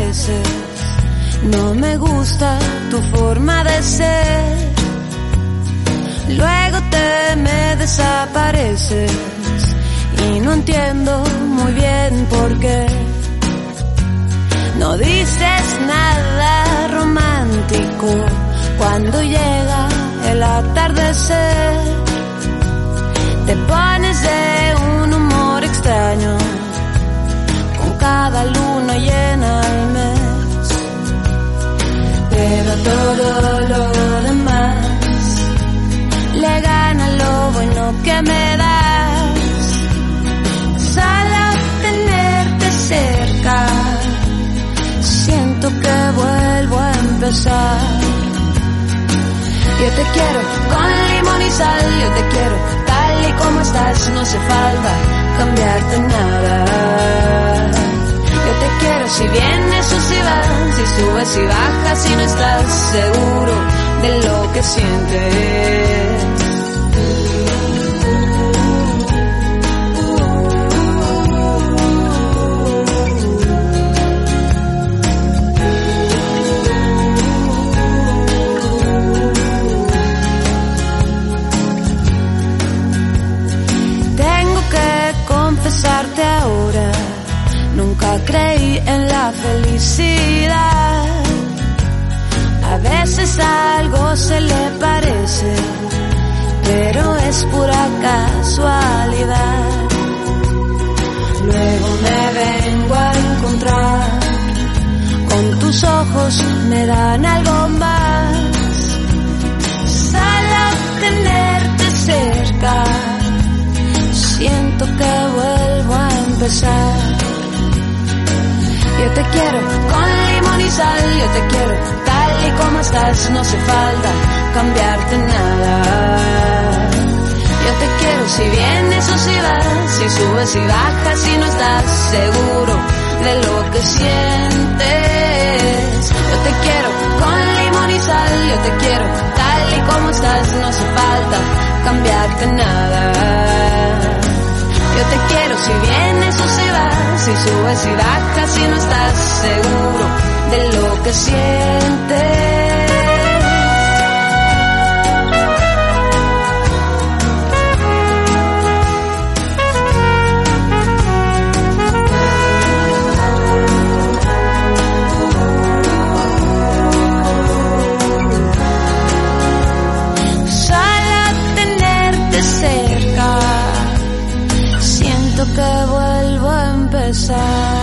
desapareces. No me gusta tu forma de ser. Luego te me desapareces y no entiendo muy bien por qué. No dices nada romántico cuando llega el atardecer. Te pones de un humor extraño con cada luna llena al mes. Pero todo lo demás le gana lo bueno que me das. Solo tenerte cerca, siento que vuelvo a empezar. Yo te quiero con limón y sal, yo te quiero tal y como estás, no hace falta cambiarte nada. Yo te quiero si vienes o si vas, si subes y bajas, si no estás seguro de lo que sientes. Confesarte ahora, nunca creí en la felicidad. A veces algo se le parece, pero es pura casualidad. Luego me vengo a encontrar con tus ojos, me dan algo más. Solo tenerte cerca, siento que vuelvo a empezar. Yo te quiero con limón y sal, yo te quiero tal y como estás, no hace falta cambiarte nada. Yo te quiero si vienes o si vas, si subes y bajas, si no estás seguro de lo que sientes. Yo te quiero con limón y sal, yo te quiero tal y como estás, no hace falta cambiarte nada. Yo te quiero si vienes o si vas, si subes y bajas, si no estás seguro de lo que sientes. Que vuelvo a empezar.